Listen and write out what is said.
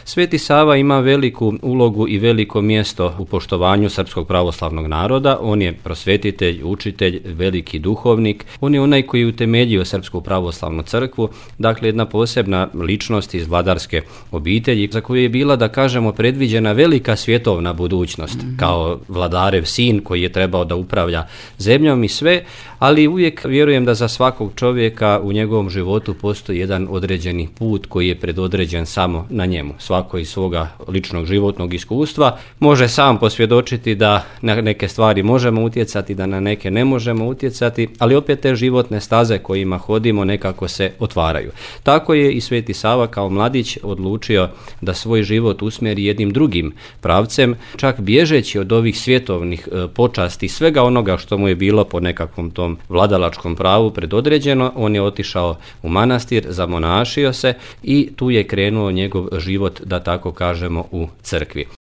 Sveti Sava ima veliku ulogu i veliko mjesto u poštovanju srpskog pravoslavnog naroda. On je prosvetitelj, učitelj, veliki duhovnik. On je onaj koji je utemeljio Srpsku pravoslavnu crkvu, dakle jedna posebna ličnost iz vladarske obitelji za koju je bila, da kažemo, predviđena velika svjetovna budućnost kao vladarev sin koji je trebao da upravlja zemljom i sve, ali uvijek vjerujem da za svakog čovjeka u njegovom životu postoji jedan određeni put koji je predodređen samo na njemu. Svako iz svoga ličnog životnog iskustva može sam posvjedočiti da na neke stvari možemo utjecati, da na neke ne možemo utjecati, ali opet te životne staze kojima hodimo nekako se otvaraju. Tako je i Sveti Sava kao mladić odlučio da svoj život usmjeri jednim drugim pravcem, čak bježeći od ovih svjetovnih počasti, svega onoga što mu je bilo po nekakvom tom vladalačkom pravu predodređeno. On je otišao u manastir, zamonašio se i tu je krenuo njegov život, da tako kažemo, u crkvi.